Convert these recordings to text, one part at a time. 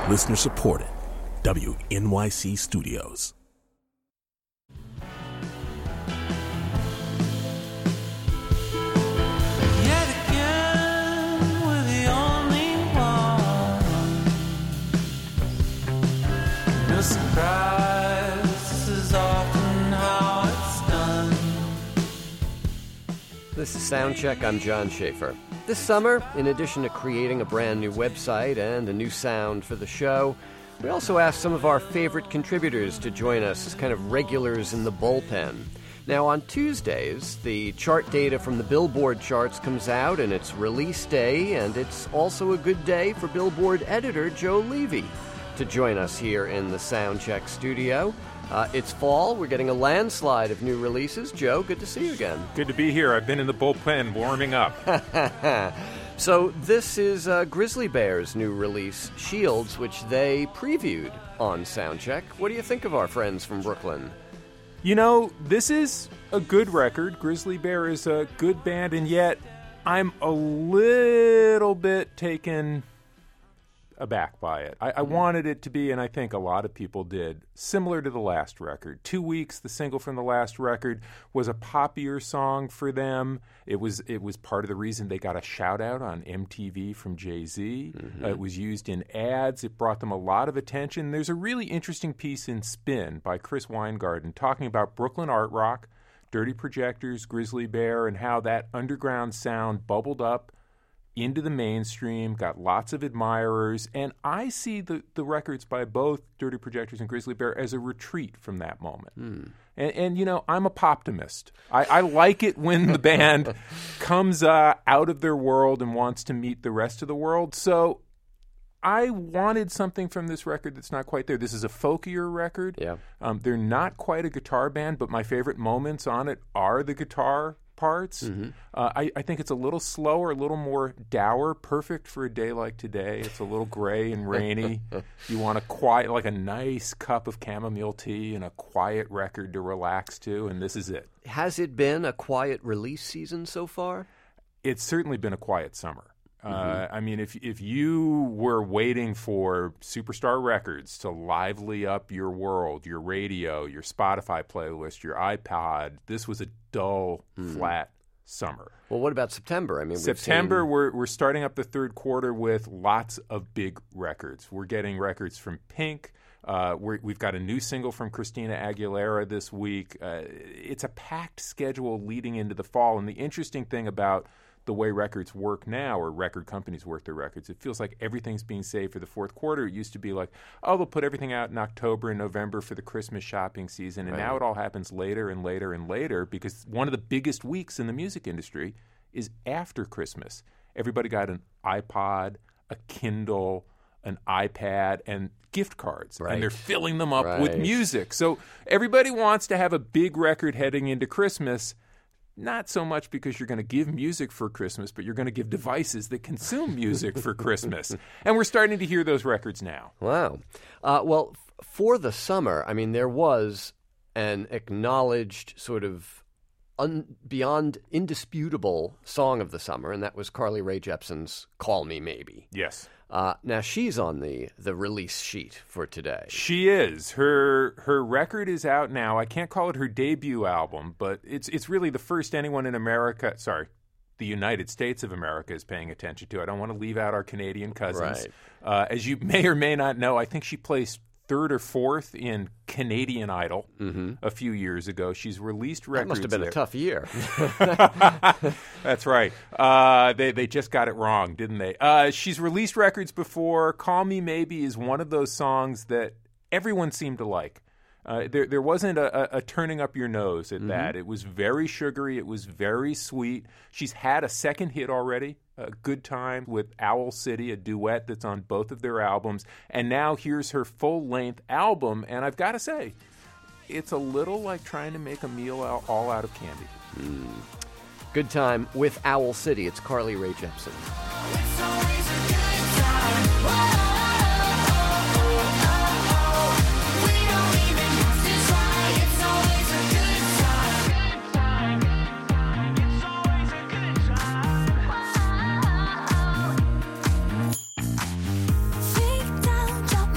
Listener supported. WNYC Studios. Surprise, this is often how it's done. This is Soundcheck. I'm John Schaefer. This summer, in addition to creating a brand new website and a new sound for the show, we also asked some of our favorite contributors to join us as kind of regulars in the bullpen. Now, on Tuesdays, the chart data from the Billboard charts comes out, and it's release day, and it's also a good day for Billboard editor Joe Levy to join us here in the Soundcheck studio. It's fall. We're getting a landslide of new releases. Joe, good to see you again. Good to be here. I've been in the bullpen warming up. So this is Grizzly Bear's new release, Shields, which they previewed on Soundcheck. What do you think of our friends from Brooklyn? You know, this is a good record. Grizzly Bear is a good band, and yet I'm a little bit taken aback by it. I wanted it to be, and I think a lot of people did, similar to the last record. 2 Weeks, the single from the last record, was a poppier song for them. It was part of the reason they got a shout-out on MTV from Jay-Z. Mm-hmm. It was used in ads. It brought them a lot of attention. There's a really interesting piece in Spin by Chris Weingarten talking about Brooklyn art rock, Dirty Projectors, Grizzly Bear, and how that underground sound bubbled up into the mainstream, got lots of admirers, and I see the records by both Dirty Projectors and Grizzly Bear as a retreat from that moment. And you know, I'm a poptimist. I like it when the band comes out of their world and wants to meet the rest of the world, so I wanted something from this record that's not quite there. This is a folkier record. Yeah. They're not quite a guitar band, but my favorite moments on it are the guitar parts. Mm-hmm. I think it's a little slower, a little more dour, perfect for a day like today. It's a little gray and rainy. You want a quiet, like a nice cup of chamomile tea and a quiet record to relax to, and this is it. Has it been a quiet release season so far? It's certainly been a quiet summer. Mm-hmm. I mean, if you were waiting for Superstar Records to lively up your world, your radio, your Spotify playlist, your iPod, this was a dull, flat summer. Well, what about September? I mean, September, we're starting up the third quarter with lots of big records. We're getting records from Pink. We've got a new single from Christina Aguilera this week. It's a packed schedule leading into the fall, and the interesting thing about the way records work now, or record companies work their records, it feels like everything's being saved for the fourth quarter. It used to be like, oh, they'll put everything out in October and November for the Christmas shopping season, and now it all happens later and later and later, because one of the biggest weeks in the music industry is after Christmas. Everybody got an iPod, a Kindle, an iPad, and gift cards, and they're filling them up with music. So everybody wants to have a big record heading into Christmas. Not so much because you're going to give music for Christmas, but you're going to give devices that consume music for Christmas. And we're starting to hear those records now. Wow. Well, for the summer, I mean, there was an acknowledged sort of beyond indisputable song of the summer, and that was Carly Rae Jepsen's Call Me Maybe. Yes. Now, she's on the release sheet for today. She is. Her record is out now. I can't call it her debut album, but it's really the first anyone in America, the United States of America is paying attention to. I don't want to leave out our Canadian cousins. Right. As you may or may not know, I think she placed third or fourth in Canadian Idol a few years ago. She's released records. That must have been a tough year. That's right. They just got it wrong, didn't they? She's released records before. Call Me Maybe is one of those songs that everyone seemed to like. There wasn't a turning up your nose at that. It was very sugary. It was very sweet. She's had a second hit already, a Good Time with Owl City, a duet that's on both of their albums. And now here's her full-length album. And I've got to say, it's a little like trying to make a meal all out of candy. Good Time with Owl City. It's Carly Rae Jepsen. It's always a good time. Down, drop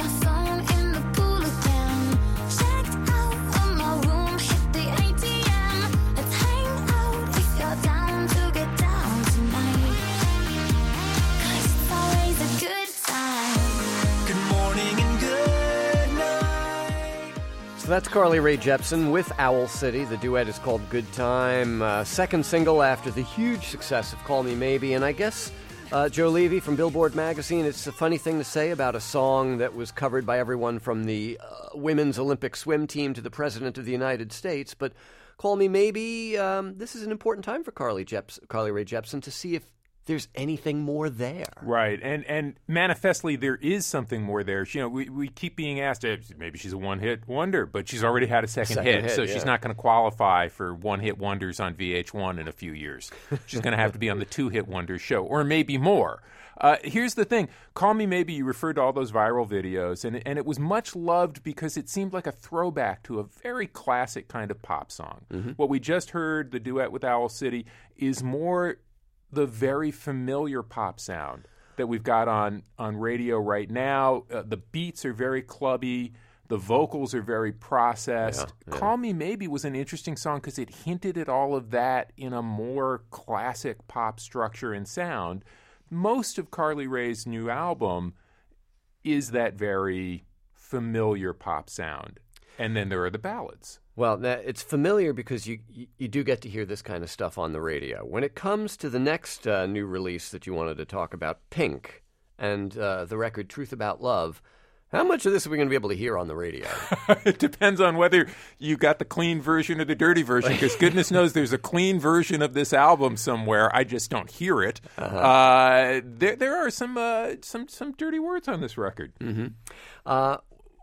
that's Carly Rae Jepsen with Owl City. The duet is called Good Time. Second single after the huge success of Call Me Maybe. And I guess, Joe Levy from Billboard magazine, it's a funny thing to say about a song that was covered by everyone from the women's Olympic swim team to the President of the United States. But Call Me Maybe, this is an important time for Carly Rae Jepsen to see if there's anything more there. Right, and manifestly there is something more there. You know, we keep being asked, maybe she's a one-hit wonder, but she's already had a second hit, so she's not going to qualify for one-hit wonders on VH1 in a few years. She's going to have to be on the two-hit wonders show, or maybe more. Here's the thing. Call Me Maybe, you referred to all those viral videos, and it was much loved because it seemed like a throwback to a very classic kind of pop song. Mm-hmm. What we just heard, the duet with Owl City, is more the very familiar pop sound that we've got on radio right now. The beats are very clubby. The vocals are very processed. Yeah. Call Me Maybe was an interesting song because it hinted at all of that in a more classic pop structure and sound. Most of Carly Rae's new album is that very familiar pop sound. And then there are the ballads. Well, it's familiar because you do get to hear this kind of stuff on the radio. When it comes to the next new release that you wanted to talk about, Pink, and the record Truth About Love, how much of this are we going to be able to hear on the radio? It depends on whether you got the clean version or the dirty version, because goodness knows there's a clean version of this album somewhere. I just don't hear it. Uh-huh. There are some dirty words on this record. Mm-hmm.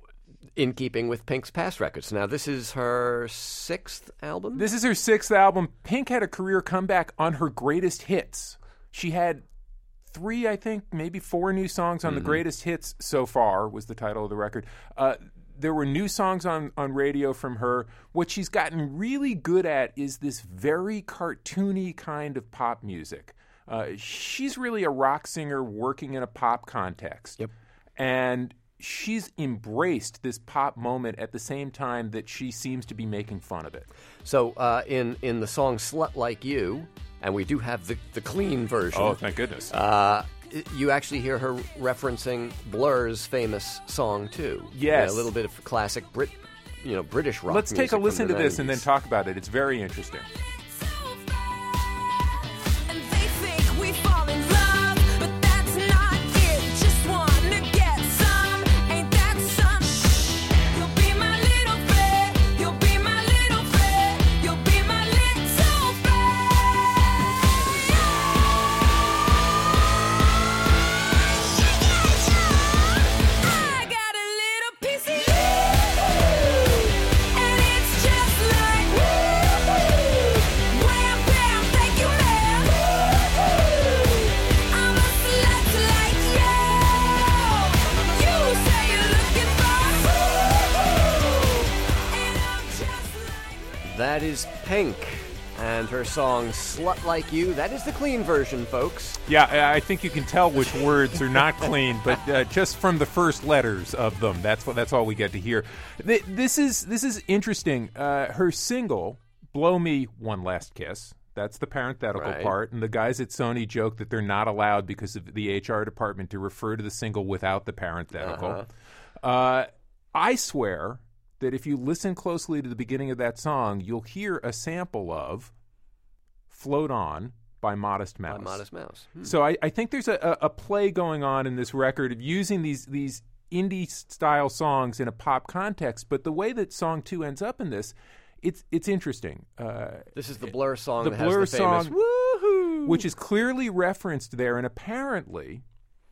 In keeping with Pink's past records. Now, this is her sixth album? This is her sixth album. Pink had a career comeback on her greatest hits. She had 3, I think, maybe 4 new songs on the greatest hits so far, was the title of the record. There were new songs on radio from her. What she's gotten really good at is this very cartoony kind of pop music. She's really a rock singer working in a pop context. Yep. And she's embraced this pop moment at the same time that she seems to be making fun of it. So in the song Slut Like You, and we do have the clean version. Oh, thank goodness. You actually hear her referencing Blur's famous song, too. Yes. Yeah, a little bit of classic British rock Let's music take a listen to this 90s. and then talk about it. It's very interesting. That is Pink and her song Slut Like You. That is the clean version, folks. Yeah, I think you can tell which words are not clean, but just from the first letters of them, that's all we get to hear. This is interesting. Her single, Blow Me One Last Kiss, that's the parenthetical part, and the guys at Sony joke that they're not allowed because of the HR department to refer to the single without the parenthetical. I swear that if you listen closely to the beginning of that song, you'll hear a sample of Float On by Modest Mouse. By Modest Mouse. So I think there's a play going on in this record of using these indie-style songs in a pop context, but the way that song 2 ends up in this, it's interesting. This is the Blur song the that Blur has the famous song, woohoo, which is clearly referenced there, and apparently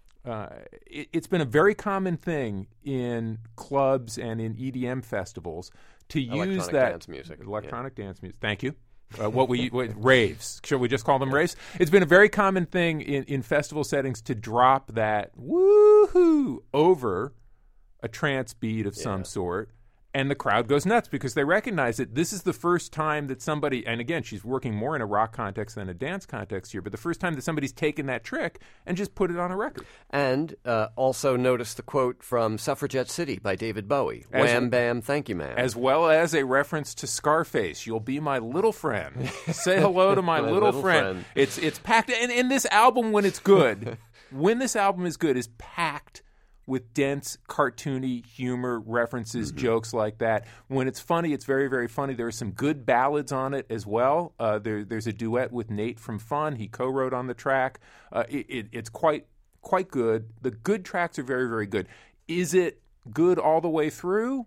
it's been a very common thing in clubs and in EDM festivals to use that dance music. Electronic dance music. Thank you. What raves? Should we just call them raves? It's been a very common thing in festival settings to drop that woohoo over a trance beat of some sort. And the crowd goes nuts because they recognize that this is the first time that somebody, and again, she's working more in a rock context than a dance context here, but the first time that somebody's taken that trick and just put it on a record. And also notice the quote from Suffragette City by David Bowie. Wham, bam, thank you, ma'am. As well as a reference to Scarface. You'll be my little friend. Say hello to my little friend. It's packed. And this album, when it's good, when this album is good, is packed with dense, cartoony humor, references, jokes like that. When it's funny, it's very, very funny. There are some good ballads on it as well. There's a duet with Nate from Fun. He co-wrote on the track. It's quite good. The good tracks are very, very good. Is it good all the way through?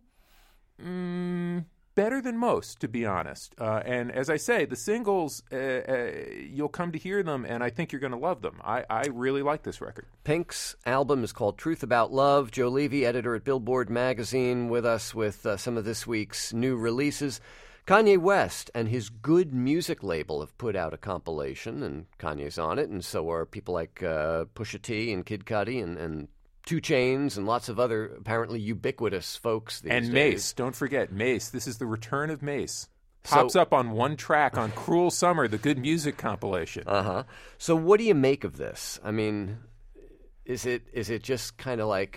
Better than most, to be honest. And as I say, the singles, you'll come to hear them, and I think you're going to love them. I really like this record. Pink's album is called Truth About Love. Joe Levy, editor at Billboard Magazine, with us with some of this week's new releases. Kanye West and his Good Music label have put out a compilation, and Kanye's on it, and so are people like Pusha T and Kid Cudi and 2 Chainz and lots of other apparently ubiquitous folks these days. And Mace. Don't forget Mace. This is the return of Mace. Pops up on one track on Cruel Summer, the Good Music compilation. Uh-huh. So what do you make of this? I mean, is it just kind of like...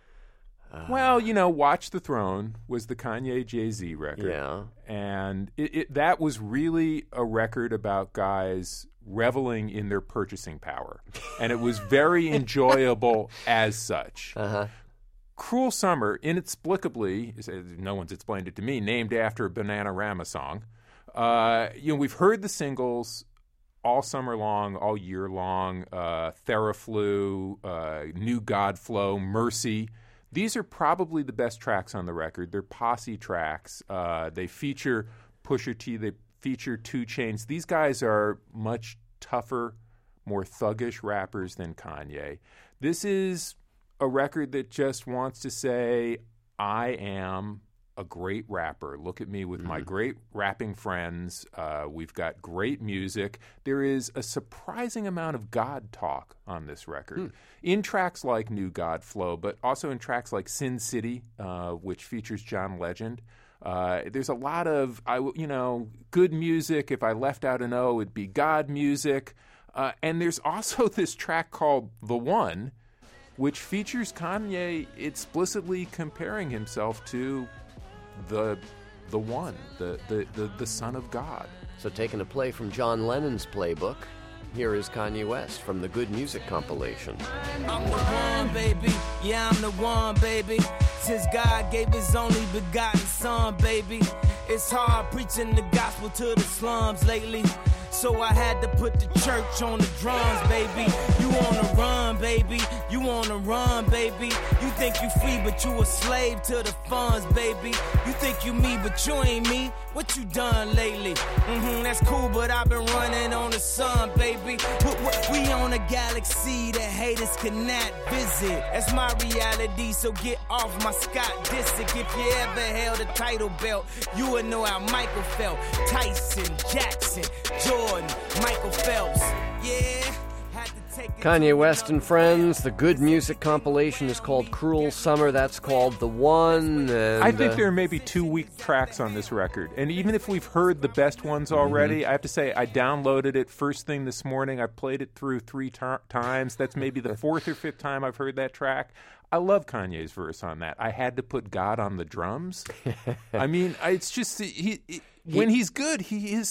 Well, Watch the Throne was the Kanye Jay-Z record. Yeah. And that was really a record about guys reveling in their purchasing power. And it was very enjoyable as such. Uh-huh. Cruel Summer, inexplicably, no one's explained it to me, named after a Bananarama song. We've heard the singles all summer long, all year long. Theraflu, New Godflow, Mercy. These are probably the best tracks on the record. They're posse tracks. They feature Pusha T. They feature 2 Chainz. These guys are much tougher, more thuggish rappers than Kanye. This is a record that just wants to say, I am a great rapper. Look at me with my great rapping friends. We've got great music. There is a surprising amount of God talk on this record. In tracks like New Godflow, but also in tracks like Sin City, which features John Legend. There's a lot of, good music. If I left out an O, it'd be God music. And there's also this track called The One, which features Kanye explicitly comparing himself to the one, the Son of God. So taking a play from John Lennon's playbook, here is Kanye West from the Good Music compilation. I'm the one, baby. Yeah, I'm the one, baby. Since God gave his only begotten son, baby. It's hard preaching the gospel to the slums lately. So I had to put the church on the drums, baby. You on the run, baby. You on the run, baby. You think you free, but you a slave to the funds, baby. You think you me, but you ain't me. What you done lately? That's cool, but I've been running on the sun, baby. We on a galaxy that haters cannot visit. That's my reality, so get off my Scott Disick. If you ever held a title belt, you would know how Michael felt. Tyson, Jackson, Jordan, Michael Phelps. Yeah. Kanye West and Friends, the Good Music compilation is called Cruel Summer. That's called The One. And, I think there are maybe 2 weak tracks on this record. And even if we've heard the best ones already, I have to say I downloaded it first thing this morning. I played it through 3 times. That's maybe the 4th or 5th time I've heard that track. I love Kanye's verse on that. I had to put God on the drums. I mean, it's just when he's good, he is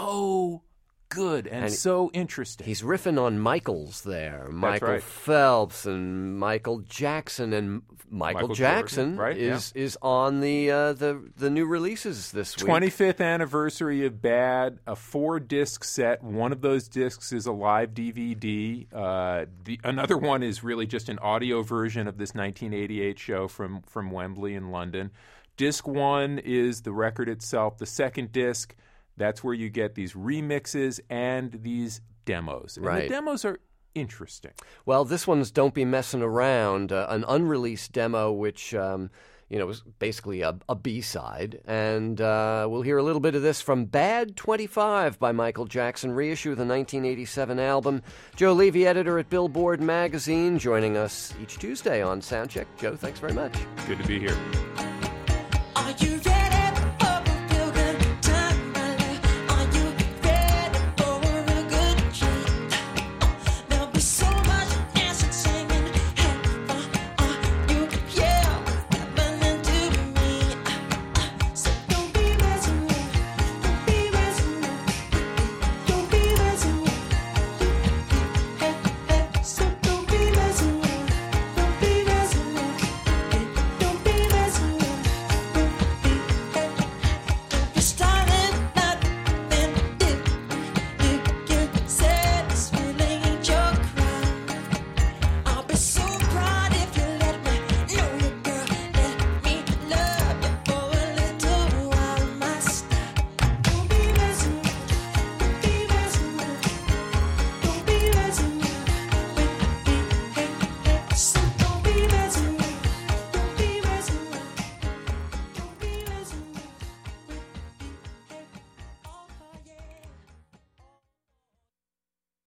so good and so interesting. He's riffing on Michaels there. Michael right. Phelps and Michael Jackson, and Michael Jackson Jordan, right? is on the new releases this week. 25th anniversary of Bad, a 4-disc set. One of those discs is a live DVD. Another one is really just an audio version of this 1988 show from Wembley in London. Disc 1 is the record itself. The second disc, that's where you get these remixes and these demos. And the demos are interesting. Well, this one's Don't Be Messing Around, an unreleased demo which was basically a B-side. And we'll hear a little bit of this from Bad 25 by Michael Jackson, reissue of the 1987 album. Joe Levy, editor at Billboard Magazine, joining us each Tuesday on Soundcheck. Joe, thanks very much. Good to be here. Are you ready?